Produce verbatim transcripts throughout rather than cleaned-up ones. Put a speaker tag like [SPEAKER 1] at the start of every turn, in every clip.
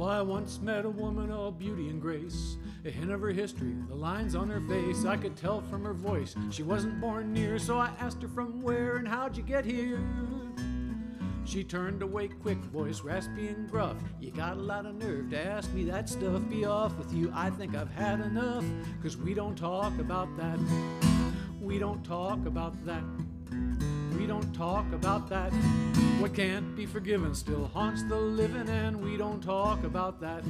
[SPEAKER 1] Well, I once met a woman all beauty and grace, a hint of her history, the lines on her face. I could tell from her voice she wasn't born near, so I asked her from where and how'd you get here. She turned away quick, voice raspy and gruff. You got a lot of nerve to ask me that stuff. Be off with you, I think I've had enough. Cause we don't talk about that. We don't talk about that. We don't talk about that. What can't be forgiven still haunts the living, and we don't talk about that.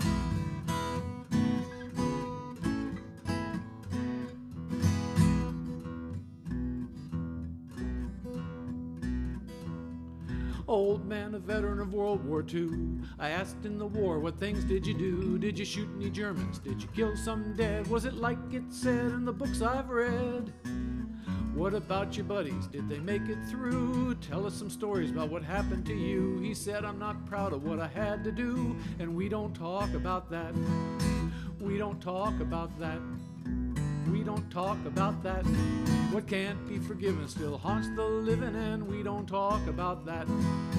[SPEAKER 1] Old man, a veteran of World War Two. I asked in the war, what things did you do? Did you shoot any Germans? Did you kill some dead? Was it like it said in the books I've read? What about your buddies? Did they make it through? Tell us some stories about what happened to you. He said, I'm not proud of what I had to do, and we don't talk about that. We don't talk about that. We don't talk about that. What can't be forgiven still haunts the living, and we don't talk about that.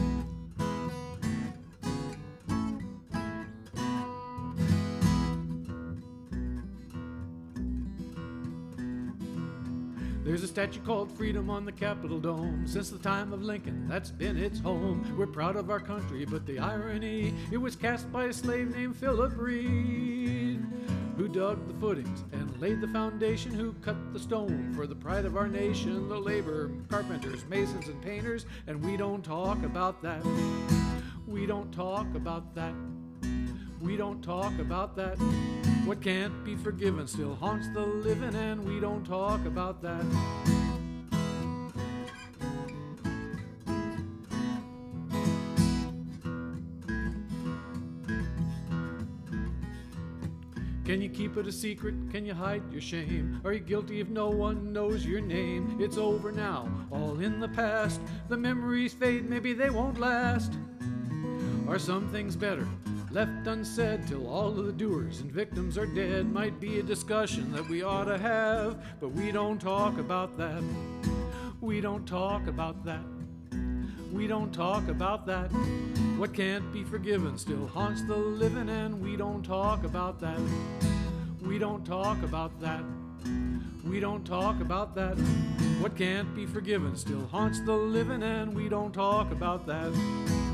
[SPEAKER 1] There's a statue called Freedom on the Capitol Dome. Since the time of Lincoln, that's been its home. We're proud of our country, but the irony, it was cast by a slave named Philip Reed, who dug the footings and laid the foundation, who cut the stone for the pride of our nation, the labor, carpenters, masons, and painters, and we don't talk about that. We don't talk about that. We don't talk about that. What can't be forgiven still haunts the living, and we don't talk about that. Can you keep it a secret? Can you hide your shame? Are you guilty if no one knows your name? It's over now, all in the past. The memories fade, maybe they won't last. Are some things better left unsaid till all of the doers and victims are dead? Might be a discussion that we ought to have, but we don't talk about that. We don't talk about that. We don't talk about that. What can't be forgiven still haunts the living, and we don't talk about that. We don't talk about that. We don't talk about that. What can't be forgiven still haunts the living, and we don't talk about that.